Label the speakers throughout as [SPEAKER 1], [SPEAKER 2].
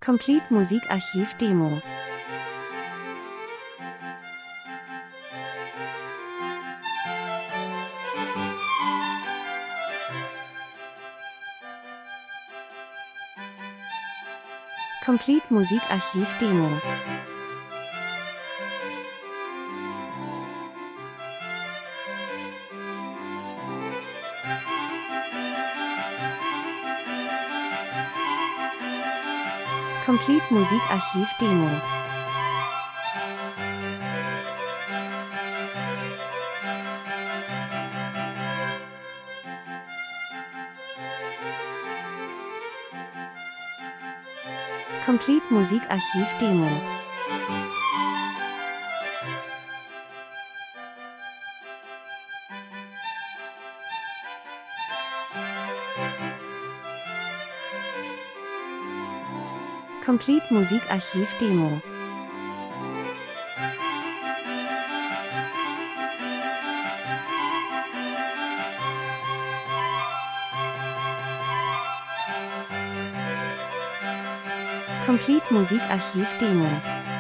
[SPEAKER 1] Complete Musikarchiv Demo. Complete Musikarchiv Demo. Complete Musikarchiv Demo. Complete Musikarchiv Demo. Complete Musikarchiv Demo. Complete Musikarchiv Demo.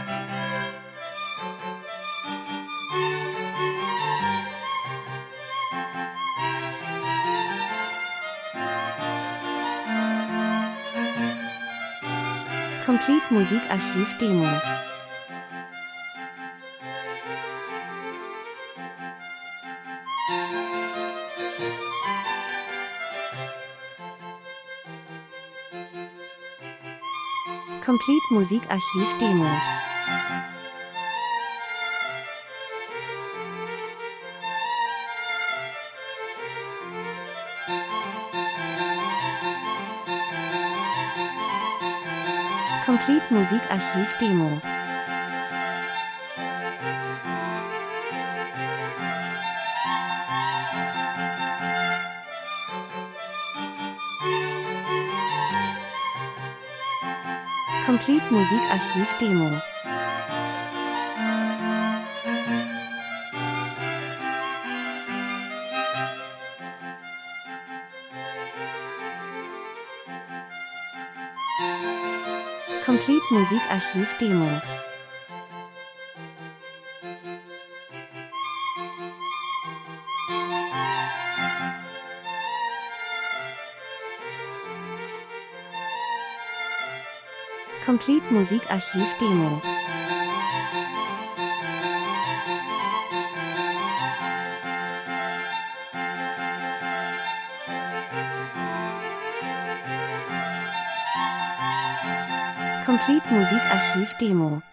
[SPEAKER 1] Complete Musikarchiv Demo. Complete Musikarchiv Demo. Complete Musikarchiv Demo. Complete Musikarchiv Demo. Complete Musikarchiv Demo. Complete Musikarchiv Demo. Complete Musikarchiv Demo.